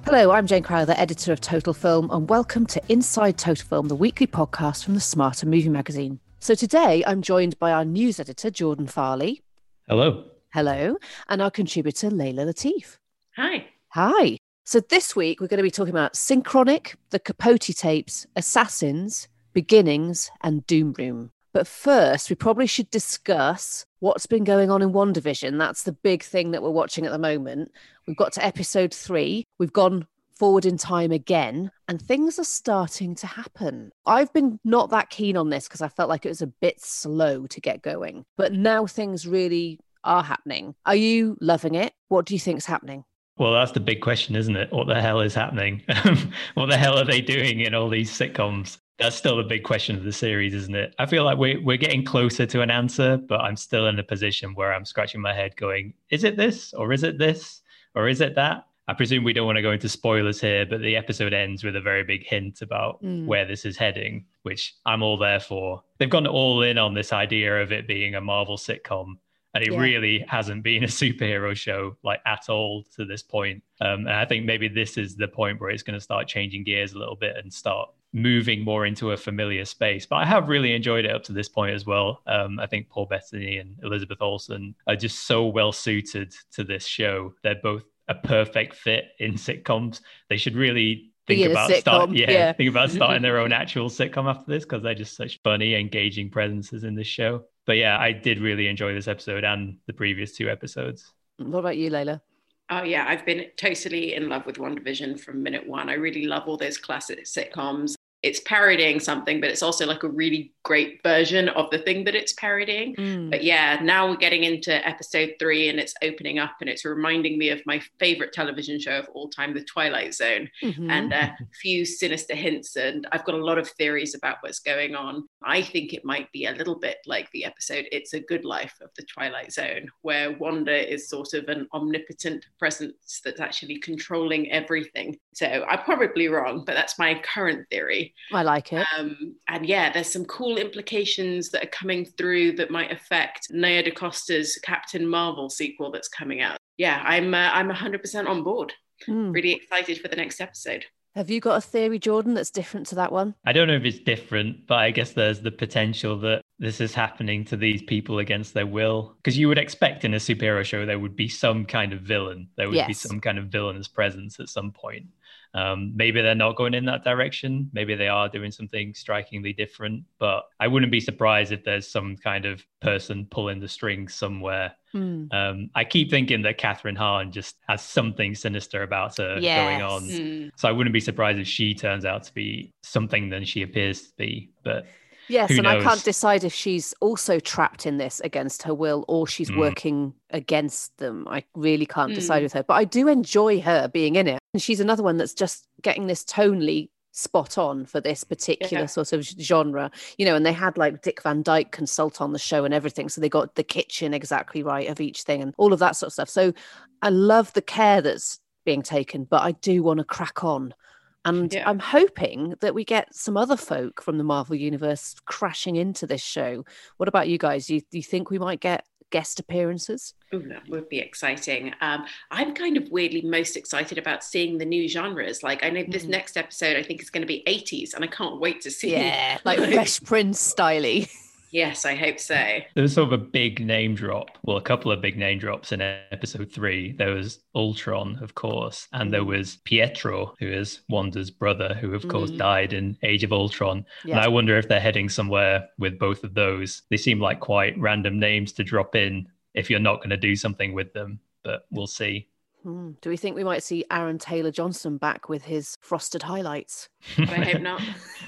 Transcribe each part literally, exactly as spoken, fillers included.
Hello, I'm Jane Crowther, editor of Total Film, and welcome to Inside Total Film, the weekly podcast from the Smarter Movie Magazine. So today I'm joined by our news editor, Jordan Farley. Hello. Hello. And our contributor, Layla Latif. Hi. Hi. So this week we're going to be talking about Synchronic, The Capote Tapes, Assassins, Beginnings, and Doom Room. But first, we probably should discuss what's been going on in WandaVision. That's the big thing that we're watching at the moment. We've got to episode three. We've gone forward in time again, and things are starting to happen. I've been not that keen on this because I felt like it was a bit slow to get going. But now things really are happening. Are you loving it? What do you think's happening? Well, that's the big question, isn't it? What the hell is happening? What the hell are they doing in all these sitcoms? That's still the big question of the series, isn't it? I feel like we're, we're getting closer to an answer, but I'm still in a position where I'm scratching my head going, is it this or is it this or is it that? I presume we don't want to go into spoilers here, but the episode ends with a very big hint about mm. where this is heading, which I'm all there for. They've gone all in on this idea of it being a Marvel sitcom. And it yeah. really hasn't been a superhero show like at all to this point. Um, and I think maybe this is the point where it's going to start changing gears a little bit and start moving more into a familiar space. But I have really enjoyed it up to this point as well. Um, I think Paul Bettany and Elizabeth Olsen are just so well suited to this show. They're both a perfect fit in sitcoms. They should really think about start, yeah, yeah. think about starting their own actual sitcom after this because they're just such funny, engaging presences in this show. But yeah, I did really enjoy this episode and the previous two episodes. What about you, Layla? Oh yeah, I've been totally in love with WandaVision from minute one. I really love all those classic sitcoms. It's parodying something, but it's also like a really great version of the thing that it's parodying. Mm. But yeah, now we're getting into episode three and it's opening up and it's reminding me of my favorite television show of all time, The Twilight Zone, mm-hmm. and a few sinister hints. And I've got a lot of theories about what's going on. I think it might be a little bit like the episode It's a Good Life of The Twilight Zone, where Wanda is sort of an omnipotent presence that's actually controlling everything. So I'm probably wrong, but that's my current theory. I like it. Um, and yeah, there's some cool implications that are coming through that might affect Nia DaCosta's Captain Marvel sequel that's coming out. Yeah, I'm uh, I'm one hundred percent on board. Mm. Really excited for the next episode. Have you got a theory, Jordan, that's different to that one? I don't know if it's different, but I guess there's the potential that this is happening to these people against their will. Because you would expect in a superhero show there would be some kind of villain. There would yes. be some kind of villainous presence at some point. Um, maybe they're not going in that direction. Maybe they are doing something strikingly different. But I wouldn't be surprised if there's some kind of person pulling the strings somewhere. Mm. Um, I keep thinking that Catherine Hahn just has something sinister about her yes. going on. Mm. So I wouldn't be surprised if she turns out to be something than she appears to be. But yes, who and knows? I can't decide if she's also trapped in this against her will or she's mm. working against them. I really can't mm. decide with her. But I do enjoy her being in it. And she's another one that's just getting this tonally spot on for this particular yeah. sort of genre, you know, and they had like Dick Van Dyke consult on the show and everything. So they got the kitchen exactly right of each thing and all of that sort of stuff. So I love the care that's being taken, but I do want to crack on. And yeah. I'm hoping that we get some other folk from the Marvel Universe crashing into this show. What about you guys? Do you, do you think we might get guest appearances? Oh, that would be exciting. Um, I'm kind of weirdly most excited about seeing the new genres. Like, I know this mm. next episode, I think it's going to be eighties, and I can't wait to see. Yeah, like Fresh Prince styly. Yes, I hope so. There was sort of a big name drop. Well, a couple of big name drops in episode three. There was Ultron, of course, and there was Pietro, who is Wanda's brother, who, of mm. course, died in Age of Ultron. Yeah. And I wonder if they're heading somewhere with both of those. They seem like quite random names to drop in if you're not going to do something with them, but we'll see. Hmm. Do we think we might see Aaron Taylor-Johnson back with his frosted highlights? I hope not.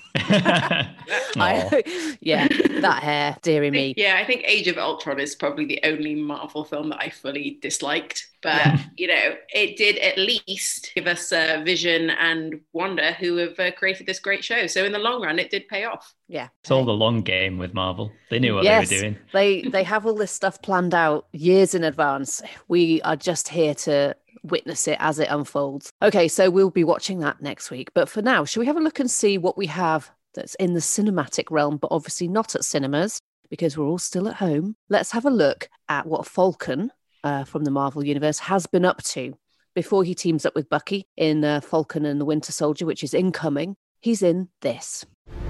I, yeah, that hair, dearie me. Yeah, I think Age of Ultron is probably the only Marvel film that I fully disliked. But, yeah. you know, it did at least give us uh, Vision and Wanda, who have uh, created this great show. So in the long run, it did pay off. Yeah. It's all the long game with Marvel. They knew what yes, they were doing. they they have all this stuff planned out years in advance. We are just here to witness it as it unfolds. Okay, so we'll be watching that next week. But for now, shall we have a look and see what we have that's in the cinematic realm, but obviously not at cinemas because we're all still at home? Let's have a look at what Falcon uh, from the Marvel Universe has been up to. before he teams up with Bucky in uh, Falcon and the Winter Soldier, which is incoming. He's in this.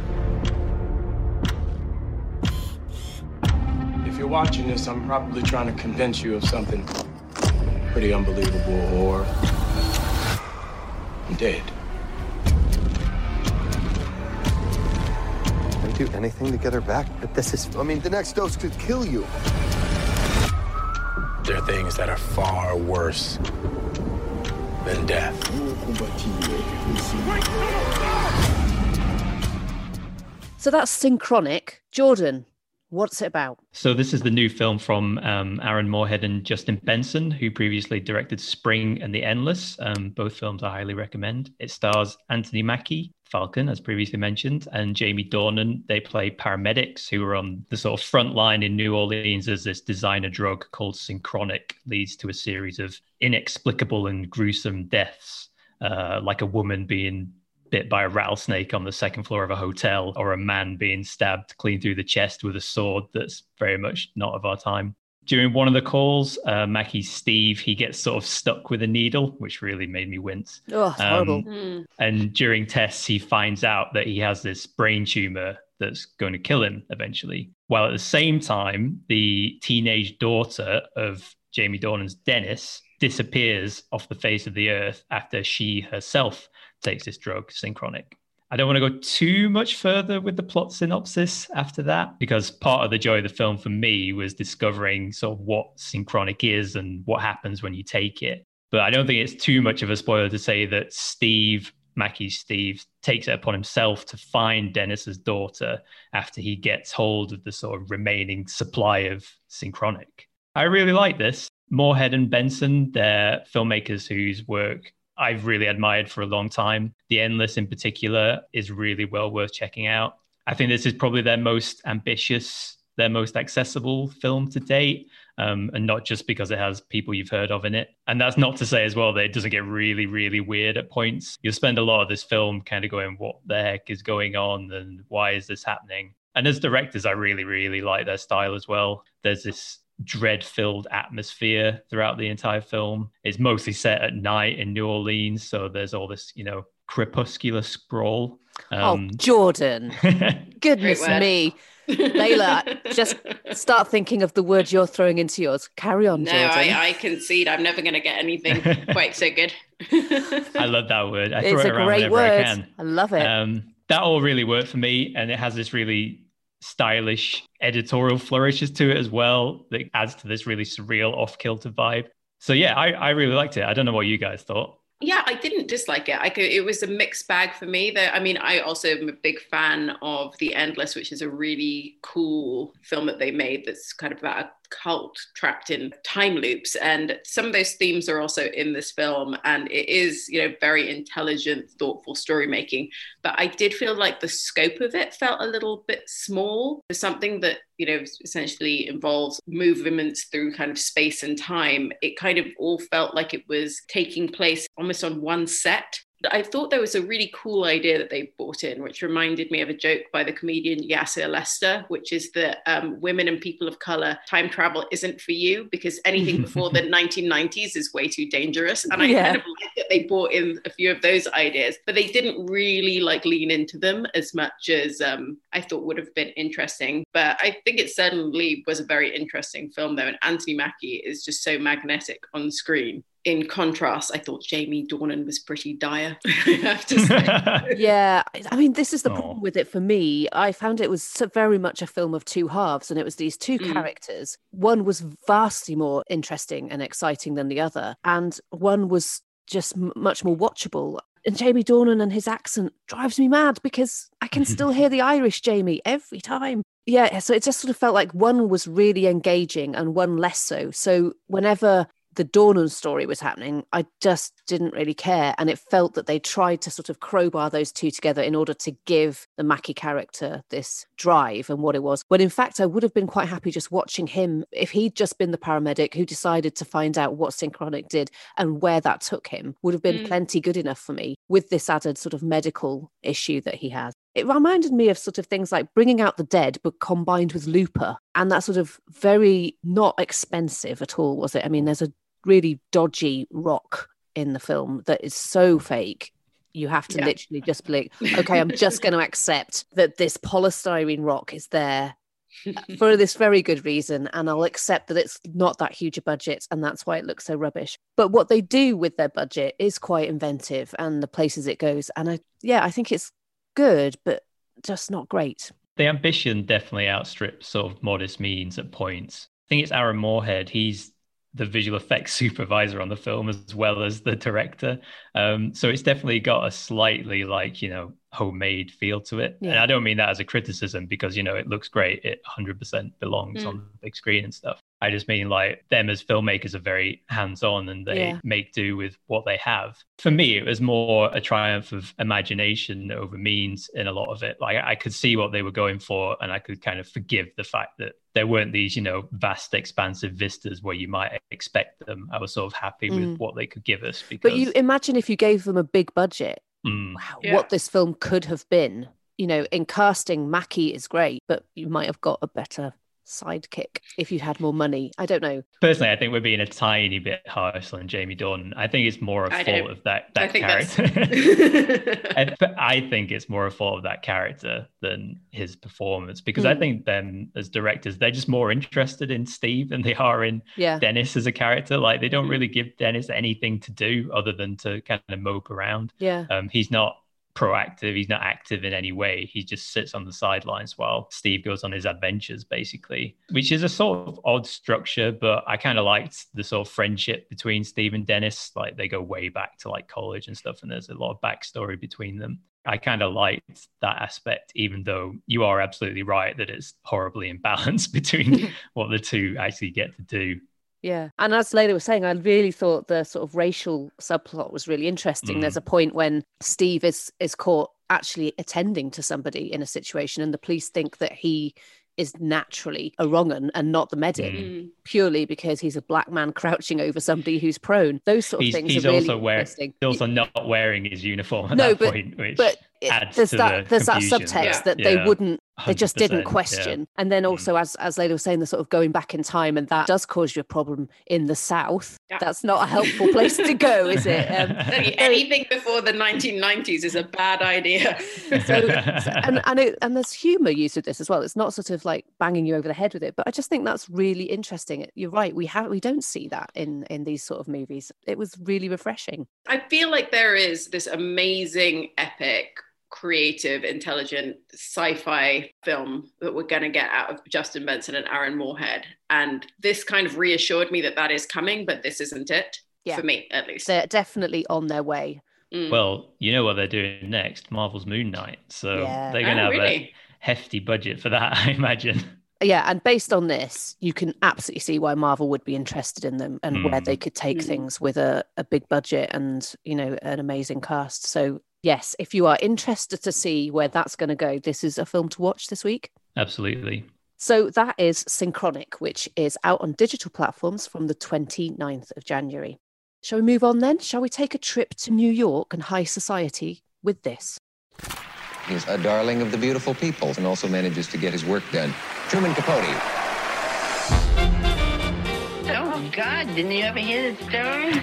If you're watching this, I'm probably trying to convince you of something pretty unbelievable, or I'm dead. I'd do anything to get her back, but this is, I mean, the next dose could kill you. There are things that are far worse than death. So that's Synchronic. Jordan, what's it about? So this is the new film from um, Aaron Moorhead and Justin Benson, who previously directed Spring and The Endless. Um, both films I highly recommend. It stars Anthony Mackie, Falcon, as previously mentioned, and Jamie Dornan. They play paramedics who are on the sort of front line in New Orleans as this designer drug called Synchronic leads to a series of inexplicable and gruesome deaths, uh, like a woman being bit by a rattlesnake on the second floor of a hotel, or a man being stabbed clean through the chest with a sword that's very much not of our time. During one of the calls, uh, Mackie's Steve, he gets sort of stuck with a needle, which really made me wince. Oh, it's um, horrible. Mm. And during tests, he finds out that he has this brain tumor that's going to kill him eventually. While at the same time, the teenage daughter of Jamie Dornan's Dennis disappears off the face of the earth after she herself takes this drug, Synchronic. I don't want to go too much further with the plot synopsis after that, because part of the joy of the film for me was discovering sort of what Synchronic is and what happens when you take it. But I don't think it's too much of a spoiler to say that Steve, Mackie's Steve, takes it upon himself to find Dennis's daughter after he gets hold of the sort of remaining supply of Synchronic. I really like this. Moorhead and Benson, they're filmmakers whose work I've really admired for a long time. The Endless in particular is really well worth checking out. I think this is probably their most ambitious, their most accessible film to date. Um, and not just because it has people you've heard of in it. And that's not to say as well that it doesn't get really, really weird at points. You'll spend a lot of this film kind of going, what the heck is going on? And why is this happening? And as directors, I really, really like their style as well. There's this dread-filled atmosphere throughout the entire film. It's mostly set at night in New Orleans, so there's all this, you know, crepuscular sprawl. Um, oh, Jordan. Goodness me. Layla, just start thinking of the words you're throwing into yours. Carry on, no, Jordan. I, I concede. I'm never going to get anything quite so good. I love that word. I it's throw it a around great whenever word. I can. I love it. Um, that all really worked for me, and it has this really stylish editorial flourishes to it as well that adds to this really surreal off-kilter vibe. So yeah, I, I really liked it. I don't know what you guys thought. Yeah, I didn't dislike it. I could, it was a mixed bag for me. That I mean, I also am a big fan of The Endless, which is a really cool film that they made that's kind of about a cult trapped in time loops. And some of those themes are also in this film. And it is, you know, very intelligent, thoughtful story making. But I did feel like the scope of it felt a little bit small. For something that, you know, essentially involves movements through kind of space and time. It kind of all felt like it was taking place almost on one set. I thought there was a really cool idea that they brought in, which reminded me of a joke by the comedian Yasser Lester, which is that um, women and people of color, time travel isn't for you because anything before the nineteen nineties is way too dangerous. And I Yeah. kind of like that they brought in a few of those ideas, but they didn't really like lean into them as much as um, I thought would have been interesting. But I think it certainly was a very interesting film though. And Anthony Mackie is just so magnetic on screen. In contrast, I thought Jamie Dornan was pretty dire, I have to say. Yeah, I mean, this is the Aw. problem with it for me. I found it was so very much a film of two halves, and it was these two Mm. characters. One was vastly more interesting and exciting than the other, and one was just m- much more watchable. And Jamie Dornan and his accent drives me mad because I can still hear the Irish Jamie every time. Yeah, so it just sort of felt like one was really engaging and one less so. So whenever the Dornan story was happening, I just didn't really care. And it felt that they tried to sort of crowbar those two together in order to give the Mackie character this drive and what it was. When in fact, I would have been quite happy just watching him if he'd just been the paramedic who decided to find out what Synchronic did and where that took him, would have been Mm. plenty good enough for me with this added sort of medical issue that he has. It reminded me of sort of things like Bringing Out the Dead, but combined with Looper. And that sort of very not expensive at all, was it? I mean, there's a really dodgy rock in the film that is so fake. You have to yeah. literally just be like, okay, I'm just going to accept that this polystyrene rock is there for this very good reason, and I'll accept that it's not that huge a budget and that's why it looks so rubbish. But what they do with their budget is quite inventive, and the places it goes, and I yeah I think it's good but just not great. The ambition definitely outstrips sort of modest means at points. I think it's Aaron Moorhead. He's the visual effects supervisor on the film as well as the director. Um, so it's definitely got a slightly like, you know, homemade feel to it. Yeah. And I don't mean that as a criticism because, you know, it looks great. It one hundred percent belongs mm. on the big screen and stuff. I just mean like them as filmmakers are very hands-on and they yeah. make do with what they have. For me, it was more a triumph of imagination over means in a lot of it. Like I could see what they were going for and I could kind of forgive the fact that there weren't these, you know, vast, expansive vistas where you might expect them. I was sort of happy mm. with what they could give us. Because... But you imagine if you gave them a big budget, mm. wow, yeah. what this film could have been. You know, in casting, Mackie is great, but you might have got a better sidekick if you'd had more money. I don't know. Personally, I think we're being a tiny bit harsh on Jamie Dornan. I think it's more a I fault don't. of that, that I think character. I, I think it's more a fault of that character than his performance because mm. I think them as directors, they're just more interested in Steve than they are in yeah. Dennis as a character. Like they don't really give Dennis anything to do other than to kind of mope around. Yeah. Um, he's not proactive, he's not active in any way. He just sits on the sidelines while Steve goes on his adventures, basically, which is a sort of odd structure, but I kind of liked the sort of friendship between Steve and Dennis. Like they go way back to like college and stuff, and there's a lot of backstory between them. I kind of liked that aspect, even though you are absolutely right that it's horribly imbalanced between what the two actually get to do. Yeah. And as Layla was saying, I really thought the sort of racial subplot was really interesting. Mm. There's a point when Steve is is caught actually attending to somebody in a situation and the police think that he is naturally a wrong-un and not the medic, mm. purely because he's a black man crouching over somebody who's prone. Those sort of he's, things he's are really also wearing, interesting. He's also not wearing his uniform at no, that but, point, which but adds there's to that, the there's that confusion. subtext yeah. that they yeah. wouldn't they just didn't yeah. question. And then also, mm. as as Layla was saying, the sort of going back in time, and that does cause you a problem in the South. Yeah. That's not a helpful place to go, is it? Um, Anything before the nineteen nineties is a bad idea. so, so, and and, it, and there's humour used with this as well. It's not sort of like banging you over the head with it, but I just think that's really interesting. You're right. We have we don't see that in in these sort of movies. It was really refreshing. I feel like there is this amazing, epic, creative, intelligent sci-fi film that we're going to get out of Justin Benson and Aaron Moorhead. And this kind of reassured me that that is coming, but this isn't it, yeah. for me at least. They're definitely on their way. Mm. Well, you know what they're doing next, Marvel's Moon Knight. So yeah. they're going to oh, have really? a hefty budget for that, I imagine. Yeah, and based on this, you can absolutely see why Marvel would be interested in them and mm. where they could take mm. things with a, a big budget and, you know, an amazing cast. So yes, if you are interested to see where that's going to go, this is a film to watch this week. Absolutely. So that is Synchronic, which is out on digital platforms from the twenty-ninth of January. Shall we move on then? Shall we take a trip to New York and high society with this? He's a darling of the beautiful people and also manages to get his work done. Truman Capote. Oh, God, didn't you ever hear the story?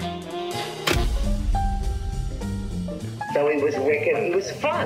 Though he was wicked, he was fun.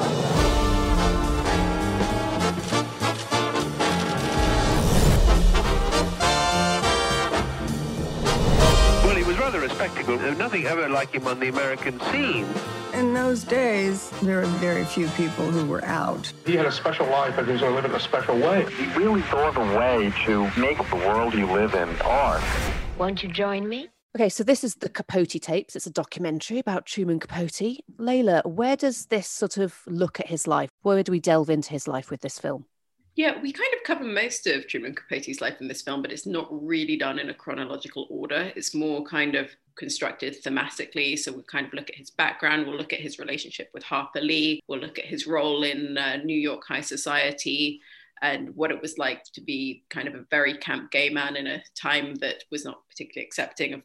Well, he was rather a spectacle. There was nothing ever like him on the American scene. In those days, there were very few people who were out. He had a special life and he was going to live it in a special way. He really thought of a way to make the world you live in art. Won't you join me? Okay, so this is the Capote tapes. It's a documentary about Truman Capote. Layla, where does this sort of look at his life? Where do we delve into his life with this film? Yeah, we kind of cover most of Truman Capote's life in this film, but it's not really done in a chronological order. It's more kind of constructed thematically. So we'll kind of look at his background. We'll look at his relationship with Harper Lee. We'll look at his role in uh, New York high society and what it was like to be kind of a very camp gay man in a time that was not particularly accepting of that.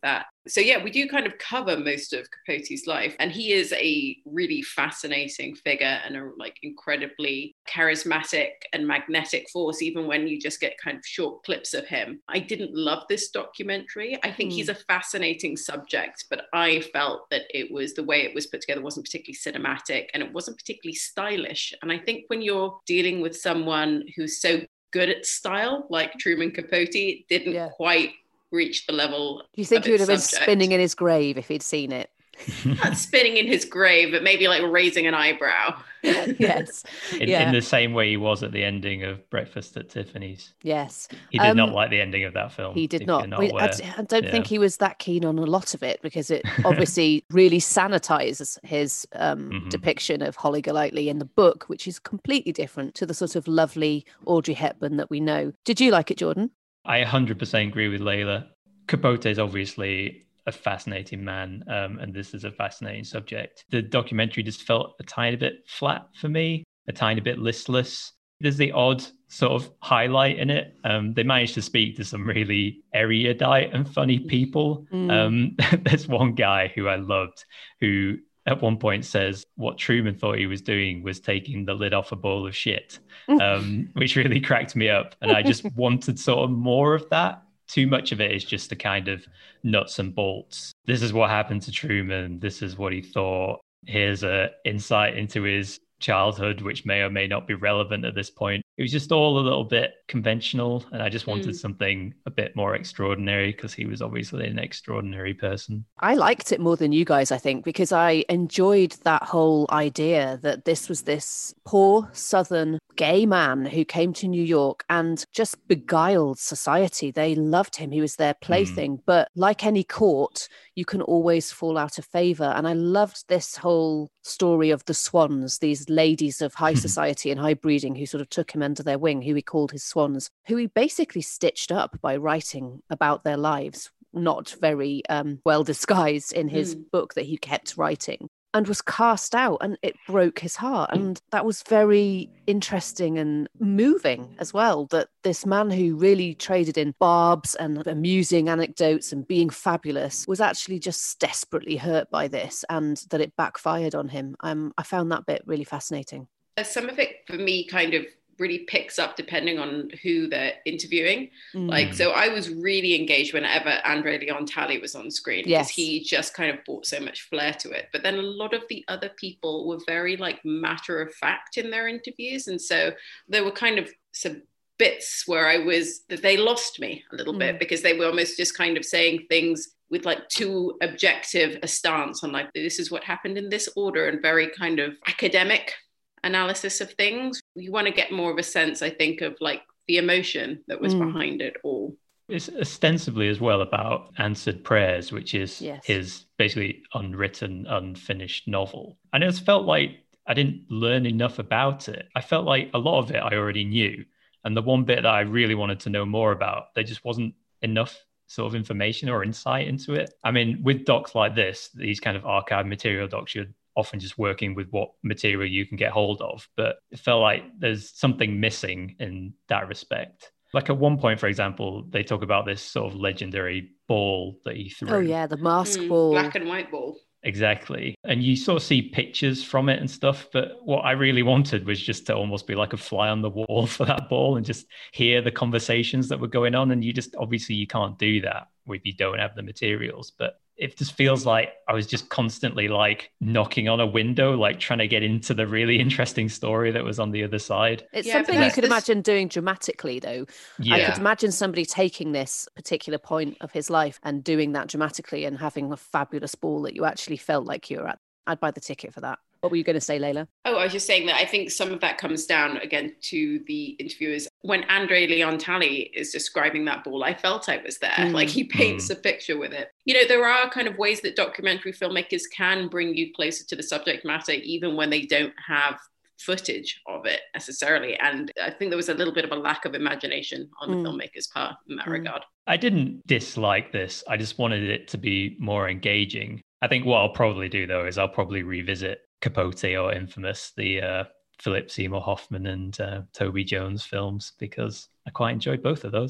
So yeah, we do kind of cover most of Capote's life, and he is a really fascinating figure and a like incredibly charismatic and magnetic force, even when you just get kind of short clips of him. I didn't love this documentary. I think mm. he's a fascinating subject, but I felt that it was the way it was put together wasn't particularly cinematic and it wasn't particularly stylish. And I think when you're dealing with someone who's so good at style, like Truman Capote, it didn't yeah. quite reach the level. Do you think of he would have subject. been spinning in his grave if he'd seen it? Not spinning in his grave, but maybe like raising an eyebrow. Yes. In, yeah. in the same way he was at the ending of Breakfast at Tiffany's. Yes. He did um, not like the ending of that film. He did not. not We, I, I don't yeah. think he was that keen on a lot of it because it obviously really sanitizes his um, mm-hmm. depiction of Holly Golightly in the book, which is completely different to the sort of lovely Audrey Hepburn that we know. Did you like it, Jordan? I one hundred percent agree with Layla. Capote is obviously a fascinating man, um, and this is a fascinating subject. The documentary just felt a tiny bit flat for me, a tiny bit listless. There's the odd sort of highlight in it. Um, they managed to speak to some really erudite and funny people. Mm. Um, there's one guy who I loved who at one point says what Truman thought he was doing was taking the lid off a bowl of shit, um, which really cracked me up. And I just wanted sort of more of that. Too much of it is just the kind of nuts and bolts. This is what happened to Truman. This is what he thought. Here's an insight into his childhood, which may or may not be relevant at this point. It was just all a little bit conventional, and I just wanted mm. something a bit more extraordinary because he was obviously an extraordinary person. I liked it more than you guys, I think, because I enjoyed that whole idea that this was this poor Southern gay man who came to New York and just beguiled society. They loved him. He was their plaything. Mm. But like any court, you can always fall out of favor. And I loved this whole story of the swans, these ladies of high society and high breeding who sort of took him under their wing, who he called his swans, who he basically stitched up by writing about their lives, not very um, well disguised in his mm. book that he kept writing, and was cast out, and it broke his heart. And that was very interesting and moving as well, that this man who really traded in barbs and amusing anecdotes and being fabulous was actually just desperately hurt by this, and that it backfired on him. Um, I found that bit really fascinating. Some of it for me kind of really picks up depending on who they're interviewing. Mm. Like, so I was really engaged whenever Andre Leon Talley was on screen because yes. he just kind of brought so much flair to it. But then a lot of the other people were very like matter of fact in their interviews. And so there were kind of some bits where I was, that they lost me a little mm. bit because they were almost just kind of saying things with like too objective a stance on like, this is what happened in this order, and very kind of academic analysis of things. You want to get more of a sense, I think, of like the emotion that was mm. behind it all. It's ostensibly as well about Answered Prayers, which is yes. his basically unwritten, unfinished novel. And it felt like I didn't learn enough about it. I felt like a lot of it I already knew. And the one bit that I really wanted to know more about, there just wasn't enough sort of information or insight into it. I mean, with docs like this, these kind of archive material docs, you're often just working with what material you can get hold of. But it felt like there's something missing in that respect. Like at one point, for example, they talk about this sort of legendary ball that he threw. Oh yeah, the mask mm, ball. Black and white ball. Exactly. And you sort of see pictures from it and stuff. But what I really wanted was just to almost be like a fly on the wall for that ball and just hear the conversations that were going on. And you just, obviously you can't do that if you don't have the materials. But it just feels like I was just constantly like knocking on a window, like trying to get into the really interesting story that was on the other side. It's yeah, something you could this... imagine doing dramatically, though. Yeah. I could imagine somebody taking this particular point of his life and doing that dramatically and having a fabulous ball that you actually felt like you were at. I'd buy the ticket for that. What were you going to say, Layla? Oh, I was just saying that I think some of that comes down, again, to the interviewers. When Andre Leon Talley is describing that ball, I felt I was there. Mm. Like, he paints mm. a picture with it. You know, there are kind of ways that documentary filmmakers can bring you closer to the subject matter, even when they don't have footage of it necessarily. And I think there was a little bit of a lack of imagination on the mm. filmmaker's part in that mm. regard. I didn't dislike this. I just wanted it to be more engaging. I think what I'll probably do, though, is I'll probably revisit Capote or Infamous, the uh, Philip Seymour Hoffman and uh, Toby Jones films, because I quite enjoyed both of those.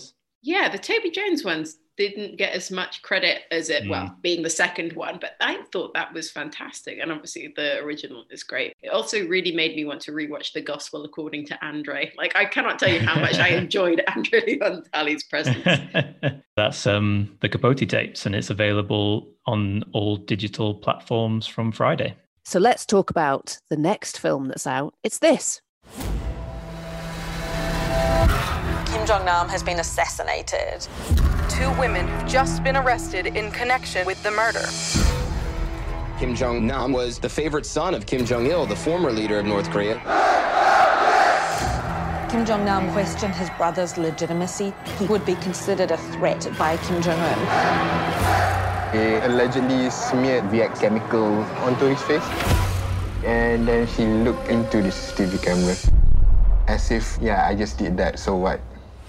Yeah, the Toby Jones ones didn't get as much credit as it, mm. well, being the second one, but I thought that was fantastic. And obviously the original is great. It also really made me want to rewatch The Gospel According to Andre. Like, I cannot tell you how much I enjoyed Andre Leon Talley's presence. That's um, the Capote tapes, and it's available on all digital platforms from Friday. So let's talk about the next film that's out. It's this. Kim Jong-nam has been assassinated. Two women have just been arrested in connection with the murder. Kim Jong-nam was the favorite son of Kim Jong-il, the former leader of North Korea. Kim Jong-nam questioned his brother's legitimacy. He would be considered a threat by Kim Jong-un. He allegedly smeared V X chemical onto his face. And then he looked into the C C T V camera. As if, yeah, I just did that, so what?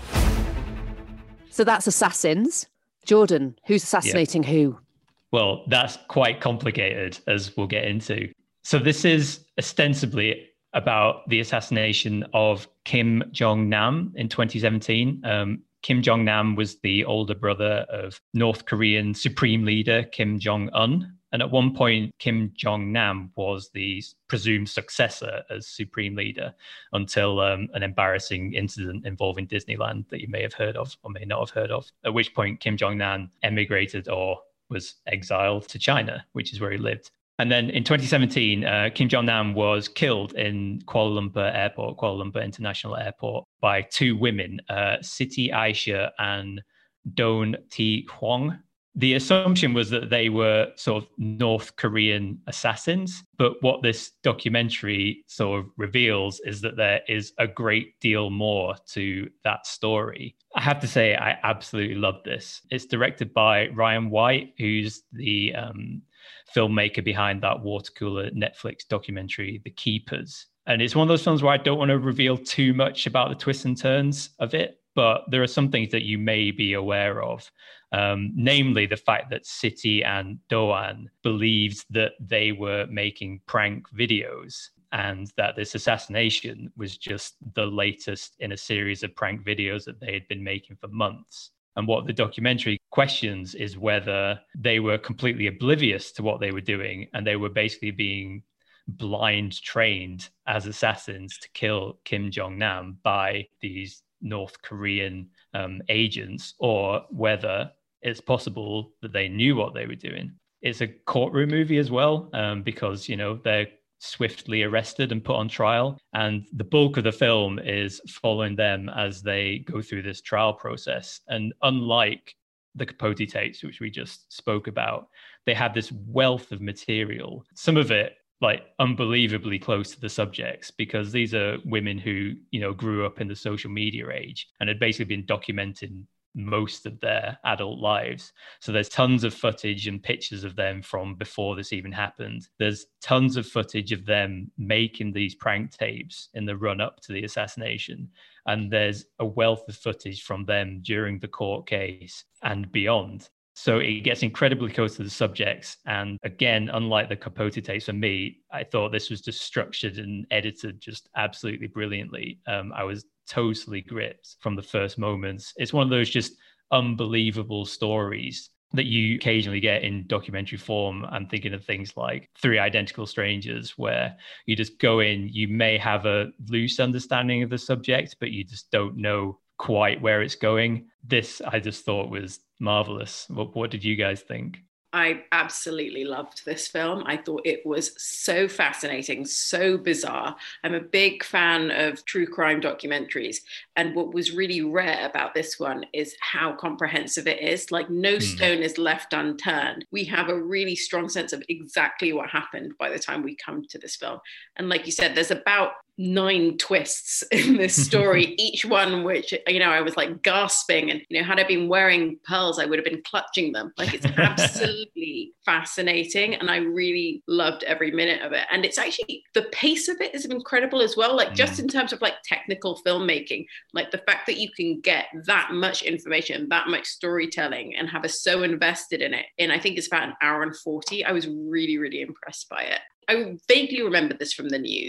So that's Assassins. Jordan, who's assassinating yep. who? Well, that's quite complicated, as we'll get into. So this is ostensibly about the assassination of Kim Jong-nam in twenty seventeen. Um, Kim Jong-nam was the older brother of North Korean Supreme Leader Kim Jong-un. And at one point, Kim Jong-nam was the presumed successor as Supreme Leader until um, an embarrassing incident involving Disneyland that you may have heard of or may not have heard of, at which point Kim Jong-nam emigrated or was exiled to China, which is where he lived. And then in twenty seventeen, uh, Kim Jong-nam was killed in Kuala Lumpur Airport, Kuala Lumpur International Airport, by two women, uh, Siti Aisha and Don Thi Huong. The assumption was that they were sort of North Korean assassins, but what this documentary sort of reveals is that there is a great deal more to that story. I have to say, I absolutely love this. It's directed by Ryan White, who's the um, filmmaker behind that water cooler Netflix documentary, The Keepers. And it's one of those films where I don't want to reveal too much about the twists and turns of it, but there are some things that you may be aware of. Um, namely, the fact that Siti and Doan believed that they were making prank videos and that this assassination was just the latest in a series of prank videos that they had been making for months. And what the documentary questions is whether they were completely oblivious to what they were doing and they were basically being blind trained as assassins to kill Kim Jong-nam by these North Korean um, agents, or whether it's possible that they knew what they were doing. It's a courtroom movie as well, um, because, you know, they're swiftly arrested and put on trial. And the bulk of the film is following them as they go through this trial process. And unlike the Capote tapes, which we just spoke about, they have this wealth of material, some of it like unbelievably close to the subjects, because these are women who, you know, grew up in the social media age and had basically been documenting most of their adult lives. So there's tons of footage and pictures of them from before this even happened. There's tons of footage of them making these prank tapes in the run up to the assassination. And there's a wealth of footage from them during the court case and beyond. So it gets incredibly close to the subjects. And again, unlike the Capote tapes for me, I thought this was just structured and edited just absolutely brilliantly. Um, I was totally gripped from the first moments. It's one of those just unbelievable stories that you occasionally get in documentary form. I'm thinking of things like Three Identical Strangers, where you just go in, you may have a loose understanding of the subject, but you just don't know quite where it's going. This, I just thought, was marvelous. What, what did you guys think? I absolutely loved this film. I thought it was so fascinating, so bizarre. I'm a big fan of true crime documentaries. And what was really rare about this one is how comprehensive it is. Like, no mm. stone is left unturned. We have a really strong sense of exactly what happened by the time we come to this film. And like you said, there's about nine twists in this story, each one which, you know, I was like gasping, and, you know, had I been wearing pearls, I would have been clutching them. Like, it's absolutely fascinating. And I really loved every minute of it. And it's actually, the pace of it is incredible as well. Like, just in terms of like technical filmmaking, like the fact that you can get that much information, that much storytelling, and have us so invested in it. And I think it's about an hour and forty. I was really, really impressed by it. I vaguely remember this from the news,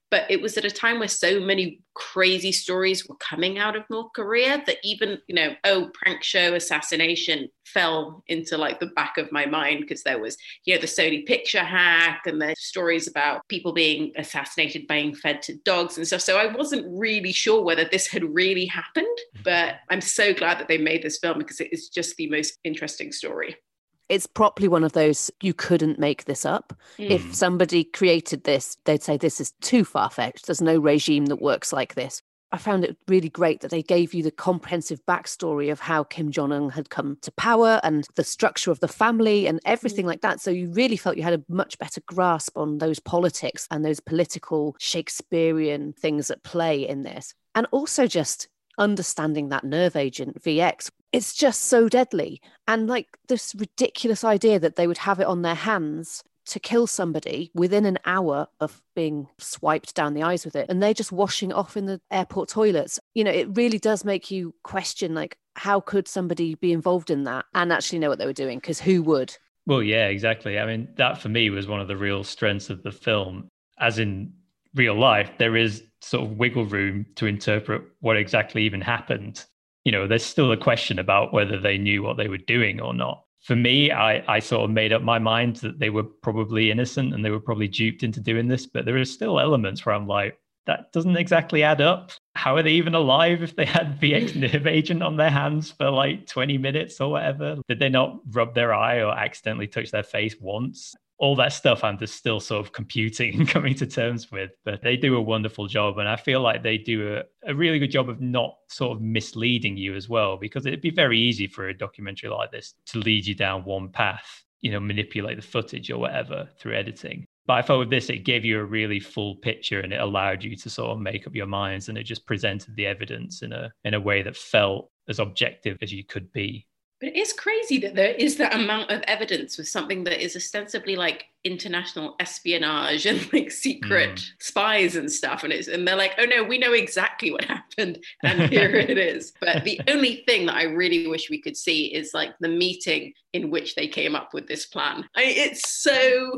But it was at a time where so many crazy stories were coming out of North Korea that even, you know, oh, prank show assassination fell into like the back of my mind, because there was, you know, the Sony picture hack and the stories about people being assassinated, being fed to dogs and stuff. So I wasn't really sure whether this had really happened, but I'm so glad that they made this film because it is just the most interesting story. It's properly one of those, you couldn't make this up. Mm. If somebody created this, they'd say this is too far-fetched. There's no regime that works like this. I found it really great that they gave you the comprehensive backstory of how Kim Jong-un had come to power and the structure of the family and everything mm. like that. So you really felt you had a much better grasp on those politics and those political Shakespearean things at play in this. And also just understanding that nerve agent V X. It's just so deadly. And like this ridiculous idea that they would have it on their hands to kill somebody within an hour of being swiped down the eyes with it. And they're just washing it off in the airport toilets. You know, it really does make you question, like, how could somebody be involved in that and actually know what they were doing? Because who would? Well, yeah, exactly. I mean, that for me was one of the real strengths of the film. As in real life, there is sort of wiggle room to interpret what exactly even happened. You know, there's still a question about whether they knew what they were doing or not. For me, I, I sort of made up my mind that they were probably innocent and they were probably duped into doing this. But there are still elements where I'm like, that doesn't exactly add up. How are they even alive if they had V X nerve agent on their hands for like twenty minutes or whatever? Did they not rub their eye or accidentally touch their face once? All that stuff I'm just still sort of computing and coming to terms with, but they do a wonderful job. And I feel like they do a, a really good job of not sort of misleading you as well, because it'd be very easy for a documentary like this to lead you down one path, you know, manipulate the footage or whatever through editing. But I thought with this, it gave you a really full picture and it allowed you to sort of make up your minds, and it just presented the evidence in a in a way that felt as objective as you could be. But it is crazy that there is that amount of evidence with something that is ostensibly like international espionage and like secret mm. spies and stuff. And it's and they're like, oh no, we know exactly what happened. And here it is. But the only thing that I really wish we could see is like the meeting in which they came up with this plan. I, it's so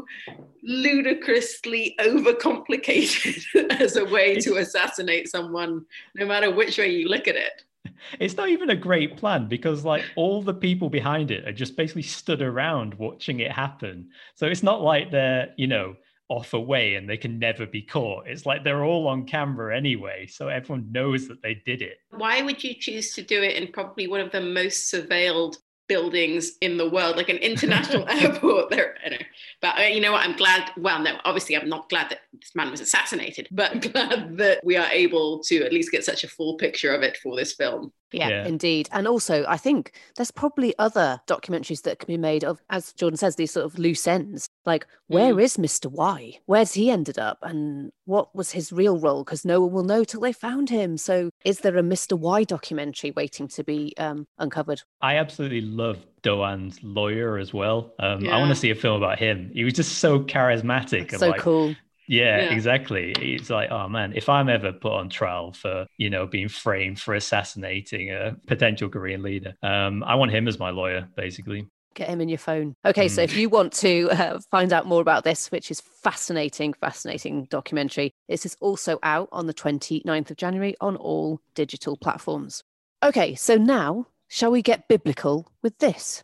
ludicrously overcomplicated as a way to assassinate someone, no matter which way you look at it. It's not even a great plan, because like all the people behind it are just basically stood around watching it happen. So it's not like they're, you know, off away and they can never be caught. It's like they're all on camera anyway, so everyone knows that they did it. Why would you choose to do it in probably one of the most surveilled buildings in the world, like an international airport there? I know. But uh, you know what, I'm glad, well, no, obviously I'm not glad that this man was assassinated, but I'm glad that we are able to at least get such a full picture of it for this film. Yeah, yeah, indeed. And also, I think there's probably other documentaries that can be made of, as Jordan says, these sort of loose ends. Like, where mm. is Mister Y? Where's he ended up? And what was his real role? Because no one will know till they found him. So is there a Mister Y documentary waiting to be um, uncovered? I absolutely love Do-Hwan's lawyer as well. Um, yeah. I want to see a film about him. He was just so charismatic. And so like, cool. Yeah, yeah, exactly. It's like, oh man, if I'm ever put on trial for, you know, being framed for assassinating a potential Korean leader, um, I want him as my lawyer, basically. Get him in your phone. Okay, mm. so if you want to uh, find out more about this, which is fascinating, fascinating documentary, this is also out on the twenty-ninth of January on all digital platforms. Okay, so now, shall we get biblical with this?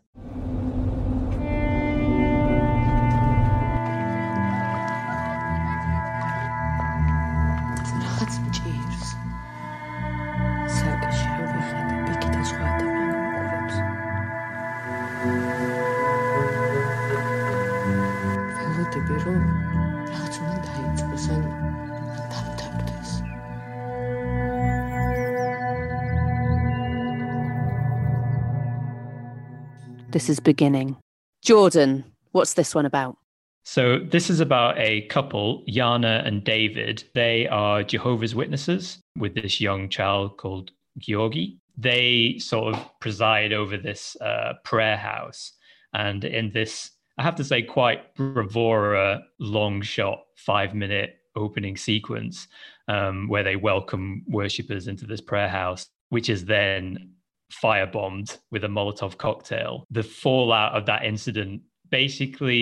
This is beginning. Jordan, what's this one about? So this is about a couple, Yana and David. They are Jehovah's Witnesses with this young child called Georgi. They sort of preside over this uh, prayer house. And in this, I have to say, quite bravura, long shot, five minute opening sequence um, where they welcome worshippers into this prayer house, which is then firebombed with a Molotov cocktail. The fallout of that incident basically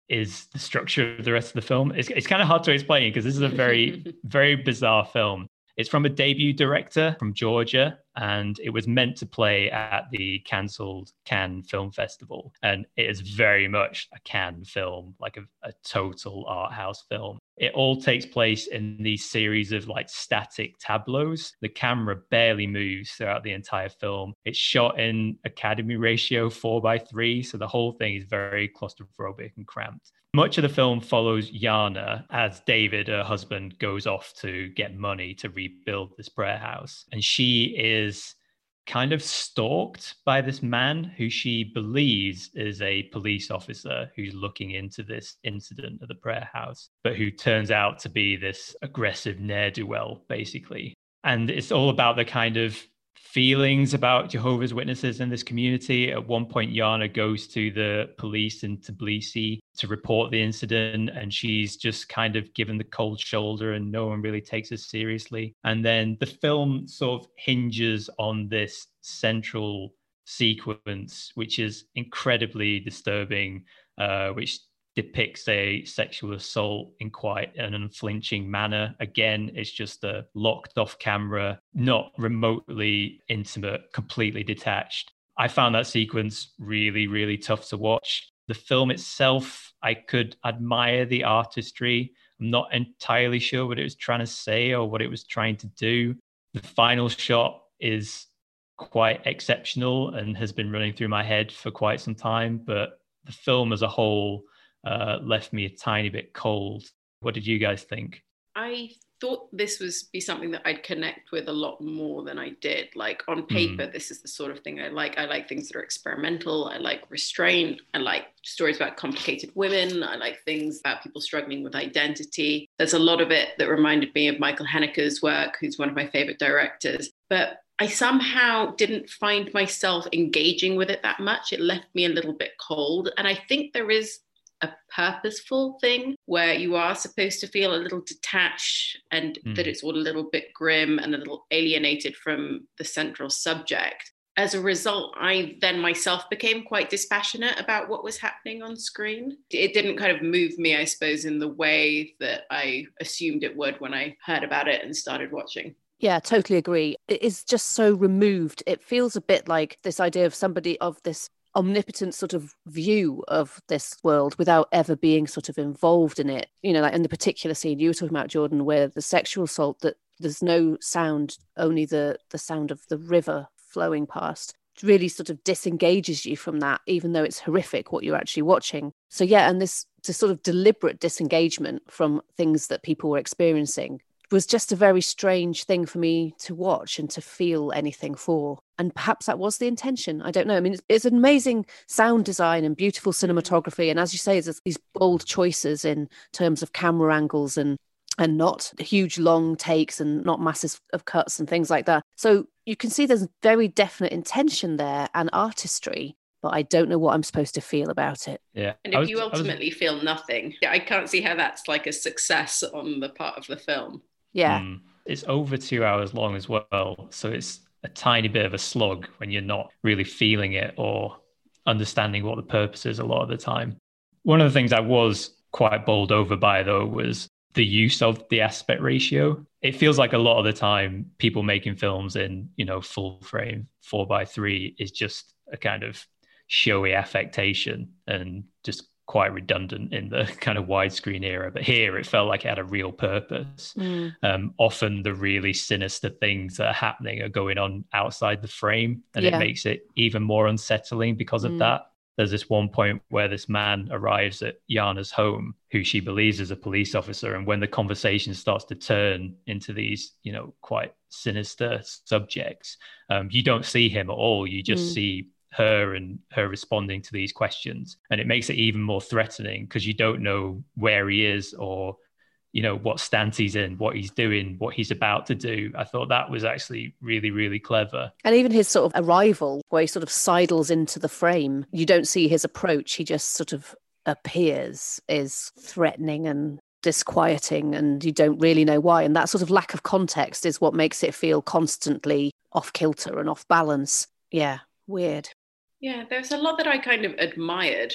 is the structure of the rest of the film. It's, it's kind of hard to explain because this is a very, very bizarre film. It's from a debut director from Georgia, and it was meant to play at the cancelled Cannes Film Festival. And it is very much a Cannes film, like a, a total art house film. It all takes place in these series of like static tableaus. The camera barely moves throughout the entire film. It's shot in Academy ratio four by three, so the whole thing is very claustrophobic and cramped. Much of the film follows Jana as David, her husband, goes off to get money to rebuild this prayer house. And she is kind of stalked by this man who she believes is a police officer who's looking into this incident at the prayer house, but who turns out to be this aggressive ne'er-do-well, basically. And it's all about the kind of feelings about Jehovah's Witnesses in this community. At one point, Jana goes to the police in Tbilisi to report the incident, and she's just kind of given the cold shoulder and no one really takes her seriously. And then the film sort of hinges on this central sequence, which is incredibly disturbing, uh, which depicts a sexual assault in quite an unflinching manner. Again, it's just a locked off camera, not remotely intimate, completely detached. I found that sequence really, really tough to watch. The film itself, I could admire the artistry. I'm not entirely sure what it was trying to say or what it was trying to do. The final shot is quite exceptional and has been running through my head for quite some time, but the film as a whole Uh, left me a tiny bit cold. What did you guys think? I thought this was be something that I'd connect with a lot more than I did. Like on paper, mm. this is the sort of thing I like. I like things that are experimental. I like restraint. I like stories about complicated women. I like things about people struggling with identity. There's a lot of it that reminded me of Michael Haneke's work, who's one of my favorite directors. But I somehow didn't find myself engaging with it that much. It left me a little bit cold. And I think there is a purposeful thing where you are supposed to feel a little detached and mm. that it's all a little bit grim and a little alienated from the central subject. As a result, I then myself became quite dispassionate about what was happening on screen. It didn't kind of move me, I suppose, in the way that I assumed it would when I heard about it and started watching. Yeah, totally agree. It is just so removed. It feels a bit like this idea of somebody of this omnipotent sort of view of this world without ever being sort of involved in it. You know, like in the particular scene you were talking about, Jordan, where the sexual assault, that there's no sound, only the the sound of the river flowing past, really sort of disengages you from that, even though it's horrific what you're actually watching. So yeah, and this, this sort of deliberate disengagement from things that people were experiencing was just a very strange thing for me to watch and to feel anything for. And perhaps that was the intention. I don't know. I mean, it's, it's an amazing sound design and beautiful cinematography. And as you say, there's these bold choices in terms of camera angles and and not huge long takes and not masses of cuts and things like that. So you can see there's very definite intention there and artistry, but I don't know what I'm supposed to feel about it. Yeah. And if was, you ultimately was... feel nothing, I can't see how that's like a success on the part of the film. Yeah. Mm. It's over two hours long as well. So it's a tiny bit of a slog when you're not really feeling it or understanding what the purpose is a lot of the time. One of the things I was quite bowled over by, though, was the use of the aspect ratio. It feels like a lot of the time people making films in, you know, full frame four by three is just a kind of showy affectation and just quite redundant in the kind of widescreen era. But here it felt like it had a real purpose. Mm. Um, often the really sinister things that are happening are going on outside the frame, and yeah. it makes it even more unsettling because of mm. that. There's this one point where this man arrives at Jana's home, who she believes is a police officer. And when the conversation starts to turn into these, you know, quite sinister subjects, um, you don't see him at all. You just mm. see her and her responding to these questions. And it makes it even more threatening because you don't know where he is or, you know, what stance he's in, what he's doing, what he's about to do. I thought that was actually really, really clever. And even his sort of arrival, where he sort of sidles into the frame, you don't see his approach. He just sort of appears, is threatening and disquieting, and you don't really know why. And that sort of lack of context is what makes it feel constantly off kilter and off balance. Yeah, weird. Yeah, there's a lot that I kind of admired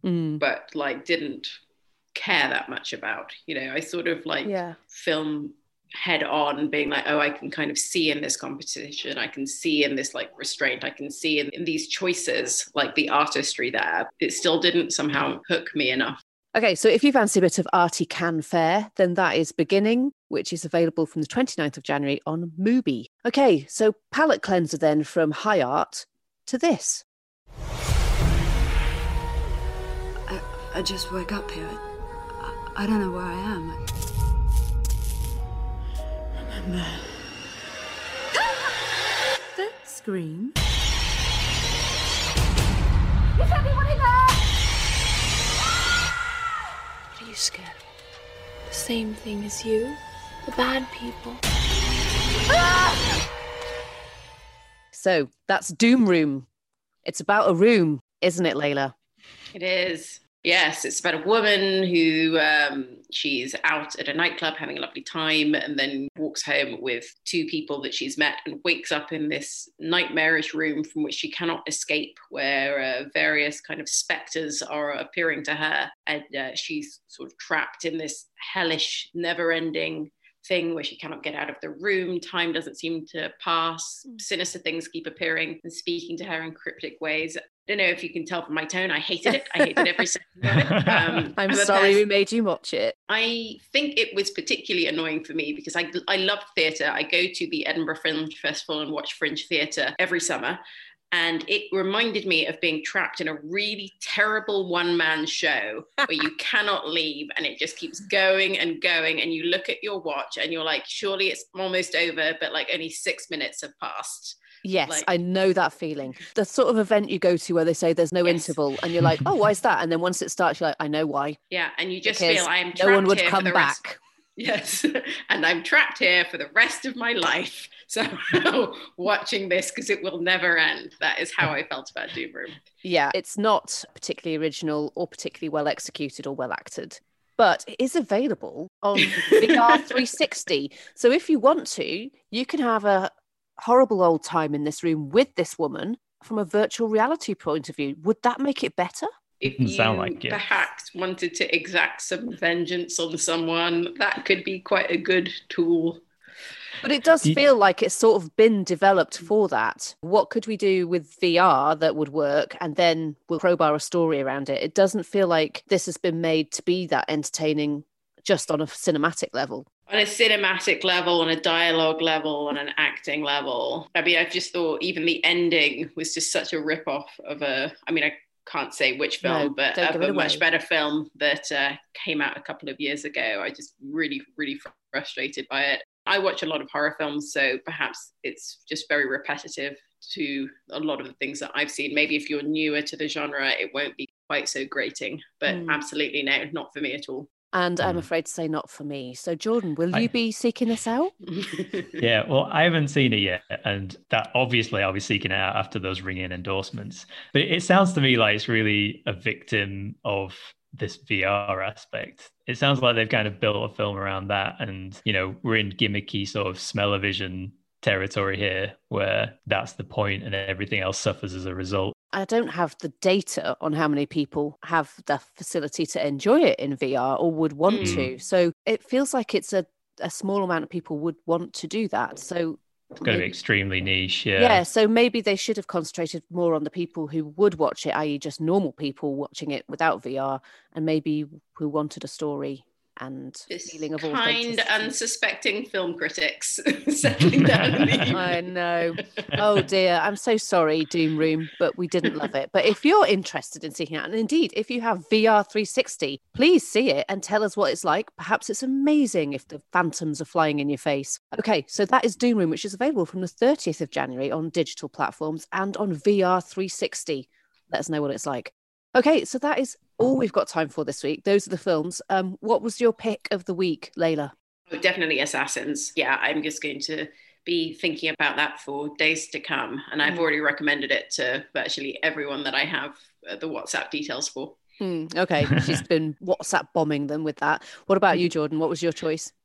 mm. but like didn't care that much about. You know, I sort of like yeah. film head on being like, oh, I can kind of see in this competition, I can see in this like restraint, I can see in, in these choices, like the artistry there. It still didn't somehow hook me enough. Okay, so if you fancy a bit of arty Cannes fare, then that is Beginning, which is available from the twenty-ninth of January on Mubi. Okay, so palette cleanser then from high art to this. I, I just woke up here. I, I don't know where I am. I... Remember. Don't scream. Is anybody there? What are you scared of? The same thing as you? The bad people. So that's Doom Room. It's about a room, isn't it, Layla? It is. Yes, it's about a woman who um, she's out at a nightclub having a lovely time and then walks home with two people that she's met and wakes up in this nightmarish room from which she cannot escape, where uh, various kind of spectres are appearing to her. And uh, she's sort of trapped in this hellish, never-ending thing where she cannot get out of the room. Time doesn't seem to pass. Sinister things keep appearing and speaking to her in cryptic ways. I don't know if you can tell from my tone, I hated it. I hated every second of it. Um, I'm sorry person. we made you watch it. I think it was particularly annoying for me because I, I love theatre. I go to the Edinburgh Fringe Festival and watch Fringe Theatre every summer. And it reminded me of being trapped in a really terrible one-man show where you cannot leave and it just keeps going and going. And you look at your watch and you're like, surely it's almost over, but like only six minutes have passed. Yes, like, I know that feeling. The sort of event you go to where they say there's no yes. interval and you're like, oh, why is that? And then once it starts, you're like, I know why. Yeah, and you just because feel I am trapped no one would here come for the back. Rest- yes, and I'm trapped here for the rest of my life. So watching this because it will never end. That is how I felt about Doom Room. Yeah, it's not particularly original or particularly well executed or well acted. But it is available on V R three sixty. So if you want to, you can have a horrible old time in this room with this woman from a virtual reality point of view. Would that make it better? If Doesn't you sound like it. perhaps wanted to exact some vengeance on someone, that could be quite a good tool. But it does feel like it's sort of been developed for that. What could we do with V R that would work? And then we'll crowbar a story around it. It doesn't feel like this has been made to be that entertaining just on a cinematic level. On a cinematic level, on a dialogue level, on an acting level. I mean, I just thought even the ending was just such a rip-off of a, I mean, I can't say which film, no, but of a much better film that uh, came out a couple of years ago. I just really, really frustrated by it. I watch a lot of horror films, so perhaps it's just very repetitive to a lot of the things that I've seen. Maybe if you're newer to the genre, it won't be quite so grating, but mm. absolutely no, not for me at all. And I'm afraid to say not for me. So Jordan, will you I, be seeking this out? Yeah, well, I haven't seen it yet. And that obviously I'll be seeking it out after those ring-in endorsements. But it sounds to me like it's really a victim of this V R aspect. It sounds like they've kind of built a film around that. And, you know, we're in gimmicky sort of smell-o-vision territory here where that's the point and everything else suffers as a result. I don't have the data on how many people have the facility to enjoy it in V R or would want mm. to. So it feels like it's a, a small amount of people would want to do that. So it's going to be extremely niche. Yeah. Yeah. So maybe they should have concentrated more on the people who would watch it, that is just normal people watching it without V R, and maybe who wanted a story and this feeling of kind unsuspecting film critics settling down. I know. Oh dear, I'm so sorry, Doom Room, but we didn't love it. But if you're interested in seeking out, and indeed if you have V R three sixty, please see it and tell us what it's like. Perhaps it's amazing if the phantoms are flying in your face. Okay, so that is Doom Room, which is available from the thirtieth of January on digital platforms and on V R three sixty. Let us know what it's like. Okay, so that is all we've got time for this week. Those are the films. Um, what was your pick of the week, Layla? Oh, definitely Assassins. Yeah, I'm just going to be thinking about that for days to come. And I've mm. already recommended it to virtually everyone that I have uh, the WhatsApp details for. Mm, okay, she's been WhatsApp bombing them with that. What about you, Jordan? What was your choice?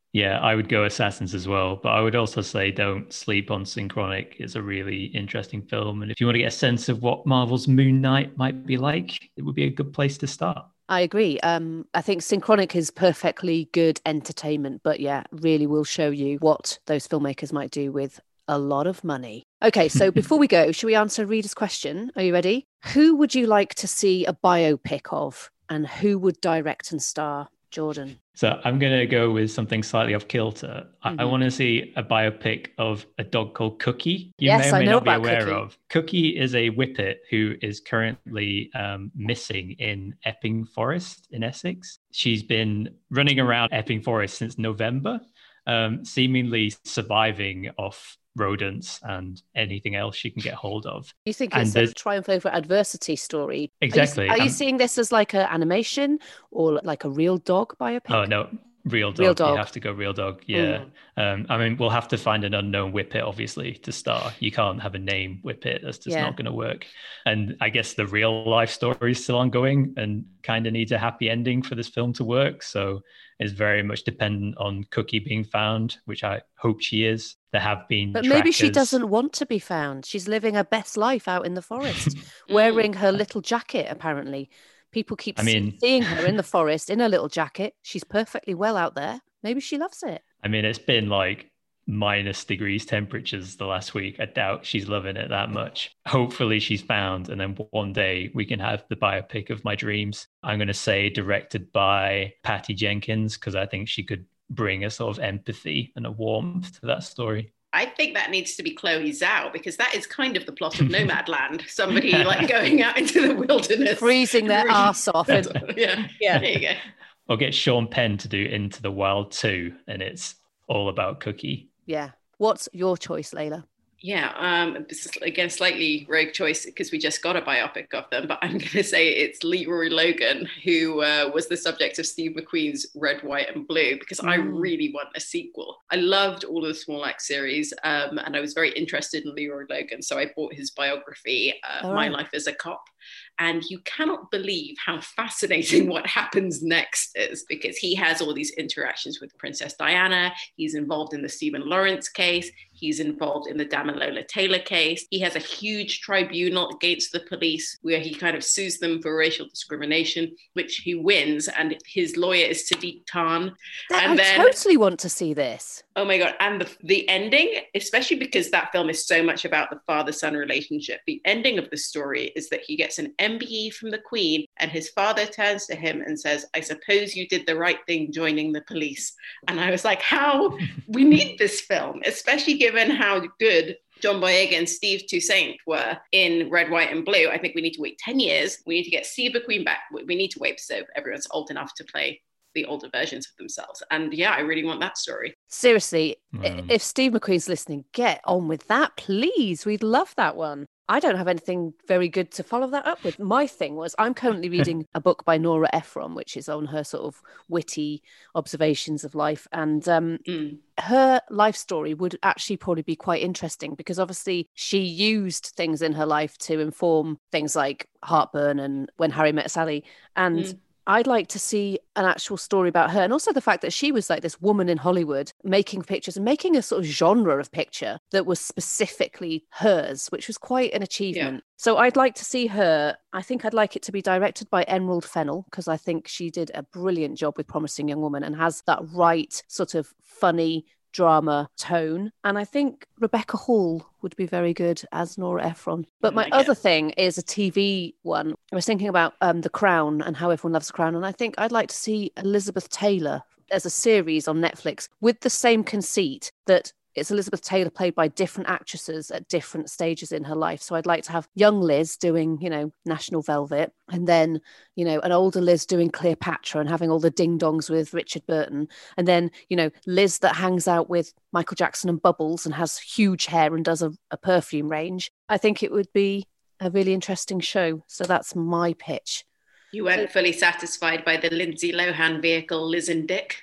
Yeah, I would go Assassins as well, but I would also say don't sleep on Synchronic. It's a really interesting film. And if you want to get a sense of what Marvel's Moon Knight might be like, it would be a good place to start. I agree. Um, I think Synchronic is perfectly good entertainment, but yeah, really will show you what those filmmakers might do with a lot of money. Okay, so before we go, should we answer a reader's question? Are you ready? Who would you like to see a biopic of, and who would direct and star? Jordan. So I'm going to go with something slightly off kilter. Mm-hmm. I, I want to see a biopic of a dog called Cookie. You yes, may or may I know not be about aware Cookie. of. Cookie is a whippet who is currently um, missing in Epping Forest in Essex. She's been running around Epping Forest since November, um, seemingly surviving off rodents and anything else she can get hold of. You think and it's a triumph over adversity story? Exactly. Are you, are you um, seeing this as like an animation or like a real dog biopic? Oh, no. Real dog. Real dog. You have to go real dog. Yeah. Mm. Um, I mean, we'll have to find an unknown whippet, obviously, to star. You can't have a name whippet. That's just yeah. not going to work. And I guess the real life story is still ongoing and kind of needs a happy ending for this film to work. So it's very much dependent on Cookie being found, which I hope she is. There have been But trackers. Maybe she doesn't want to be found. She's living her best life out in the forest, wearing her little jacket, apparently. People keep I mean, seeing her in the forest in her little jacket. She's perfectly well out there. Maybe she loves it. I mean, it's been like minus degrees temperatures the last week. I doubt she's loving it that much. Hopefully she's found, and then one day we can have the biopic of my dreams. I'm going to say directed by Patty Jenkins, because I think she could bring a sort of empathy and a warmth to that story. I think that needs to be Chloe Zhao, because that is kind of the plot of Nomadland. Somebody like going out into the wilderness. Freezing their really arse off. And, yeah. yeah, there you go. Or get Sean Penn to do Into the Wild two, and it's all about Cookie. Yeah. What's your choice, Layla? Yeah, um, this is again slightly rogue choice because we just got a biopic of them, but I'm going to say it's Leroy Logan, who uh, was the subject of Steve McQueen's Red, White and Blue, because mm. I really want a sequel. I loved all of the Small Axe series, um, and I was very interested in Leroy Logan, so I bought his biography, uh, oh. My Life as a Cop. And you cannot believe how fascinating what happens next is, because he has all these interactions with Princess Diana. He's involved in the Stephen Lawrence case. He's involved in the Damilola Taylor case. He has a huge tribunal against the police where he kind of sues them for racial discrimination, which he wins. And his lawyer is Sadiq Khan. That, and I then, totally want to see this. Oh my God. And the, the ending, especially because that film is so much about the father-son relationship. The ending of the story is that he gets an M B E from the Queen and his father turns to him and says, I suppose you did the right thing joining the police. And I was like, how? We need this film, especially given how good John Boyega and Steve Toussaint were in Red, White and Blue. I think we need to wait ten years. We need to get Steve McQueen back. We need to wait so everyone's old enough to play the older versions of themselves. And yeah, I really want that story. Seriously, mm. if Steve McQueen's listening, get on with that, please. We'd love that one. I don't have anything very good to follow that up with. My thing was, I'm currently reading a book by Nora Ephron, which is on her sort of witty observations of life. And um, mm. her life story would actually probably be quite interesting, because obviously she used things in her life to inform things like Heartburn and When Harry Met Sally. And mm. I'd like to see an actual story about her, and also the fact that she was like this woman in Hollywood making pictures and making a sort of genre of picture that was specifically hers, which was quite an achievement. Yeah. So I'd like to see her. I think I'd like it to be directed by Emerald Fennell, because I think she did a brilliant job with Promising Young Woman and has that right sort of funny drama tone. And I think Rebecca Hall would be very good as Nora Ephron. But my other thing is a T V one. I was thinking about um, The Crown and how everyone loves The Crown. And I think I'd like to see Elizabeth Taylor as a series on Netflix with the same conceit, that it's Elizabeth Taylor played by different actresses at different stages in her life. So I'd like to have young Liz doing, you know, National Velvet, and then, you know, an older Liz doing Cleopatra and having all the ding-dongs with Richard Burton. And then, you know, Liz that hangs out with Michael Jackson and Bubbles and has huge hair and does a, a perfume range. I think it would be a really interesting show. So that's my pitch. You weren't so, fully satisfied by the Lindsay Lohan vehicle, Liz and Dick?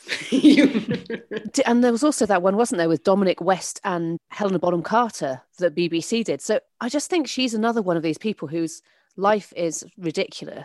And there was also that one, wasn't there, with Dominic West and Helena Bonham Carter that B B C did. So I just think she's another one of these people whose life is ridiculous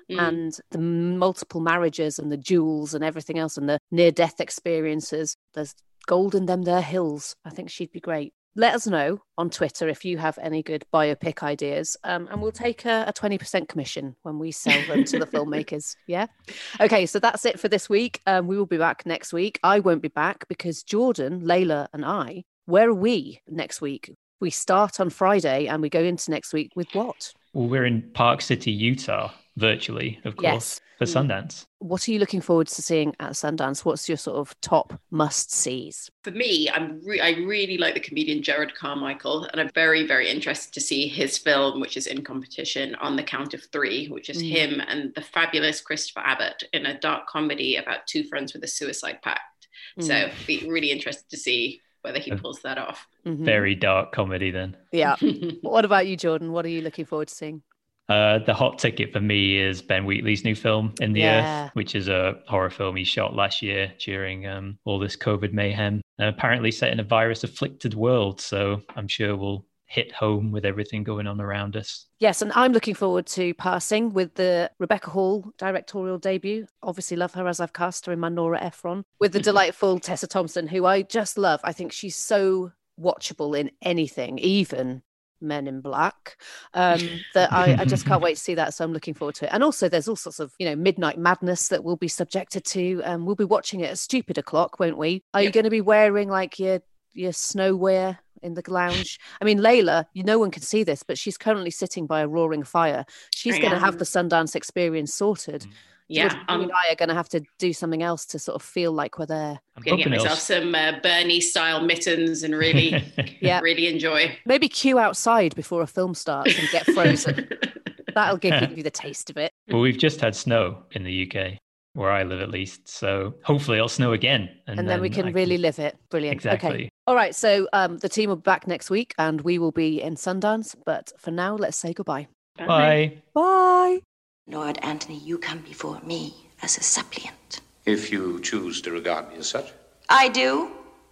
mm. and the multiple marriages and the duels and everything else and the near-death experiences. There's gold in them there hills. I think she'd be great. Let us know on Twitter if you have any good biopic ideas, um, and we'll take a, a twenty percent commission when we sell them to the filmmakers. Yeah? Okay, so that's it for this week. Um, we will be back next week. I won't be back because Jordan, Layla and I, where are we next week? We start on Friday and we go into next week with what? Well, we're in Park City, Utah, virtually, of course, yes. for Sundance. What are you looking forward to seeing at Sundance? What's your sort of top must-sees? For me, I'm re- I really like the comedian Jared Carmichael, and I'm very, very interested to see his film, which is in competition, On the Count of Three, which is mm. him and the fabulous Christopher Abbott in a dark comedy about two friends with a suicide pact. Mm. So be really interested to see whether he pulls that off. Mm-hmm. Very dark comedy then. Yeah. What about you, Jordan? What are you looking forward to seeing? Uh, the hot ticket for me is Ben Wheatley's new film, In the yeah. Earth, which is a horror film he shot last year during um, all this COVID mayhem. Uh, apparently set in a virus-afflicted world, so I'm sure we'll hit home with everything going on around us. Yes, and I'm looking forward to Passing with the Rebecca Hall directorial debut. Obviously love her as I've cast her in my Nora Ephron, with the delightful Tessa Thompson, who I just love. I think she's so watchable in anything, even Men in Black, um, that I, I just can't wait to see that. So I'm looking forward to it. And also there's all sorts of, you know, Midnight Madness that we'll be subjected to. Um, we'll be watching it at stupid o'clock, won't we? Are yep. you going to be wearing like your your snow wear in the lounge? I mean, Layla, you no one can see this, but she's currently sitting by a roaring fire. She's going to have the Sundance experience sorted. Yeah, so um, and I are going to have to do something else to sort of feel like we're there. I'm going to get myself some uh, Bernie style mittens and really, yeah. really enjoy. Maybe queue outside before a film starts and get frozen. That'll give you the taste of it. Well, we've just had snow in the U K, where I live at least. So hopefully it'll snow again. And, and then, then we can I really can... live it. Brilliant. Exactly. Okay. All right. So um, the team will be back next week and we will be in Sundance. But for now, let's say goodbye. Bye. Bye. Bye. Lord Anthony, you come before me as a suppliant. If you choose to regard me as such. I do.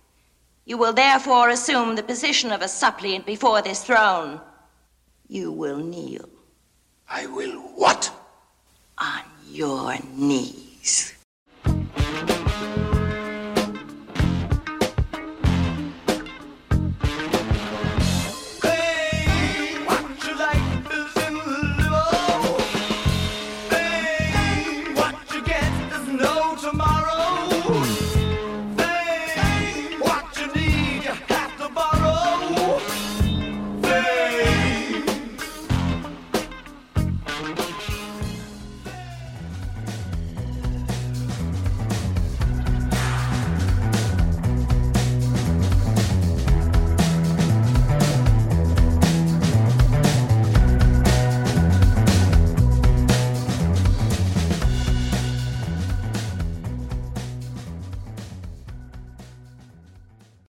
You will therefore assume the position of a suppliant before this throne. You will kneel. I will what? On your knees.